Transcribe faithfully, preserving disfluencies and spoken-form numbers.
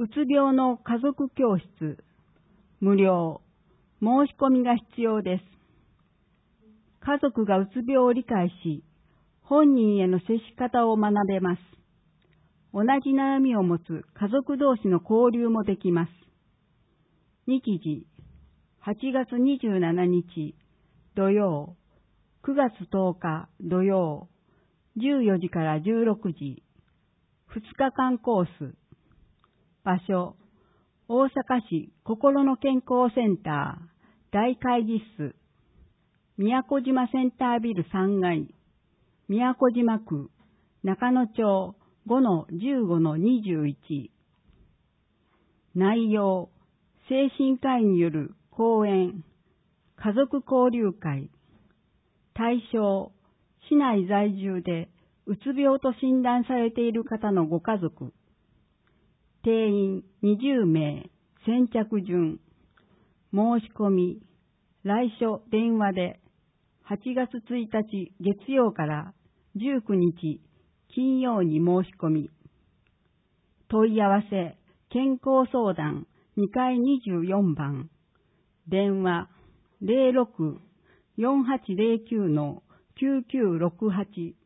うつ病の家族教室、無料、申し込みが必要です。家族がうつ病を理解し、本人への接し方を学べます。同じ悩みを持つ家族同士の交流もできます。日時、はちがつにじゅうしちにち土曜、くがつとおか土曜、じゅうよじからじゅうろくじ、ふつかかんコース。場所、大阪市心の健康センター大会議室、宮古島センタービルさんがい、宮古島区中野町 ごのじゅうごのにじゅういち。内容、精神科医による講演、家族交流会。対象、市内在住でうつ病と診断されている方のご家族。定員にじゅうめい、先着順。申し込み、来所電話ではちがつついたち月曜からじゅうくにち金曜に申し込み。問い合わせ、健康相談にかいにじゅうよんばん。電話ゼロろく よんはちゼロきゅう きゅうきゅうろくはち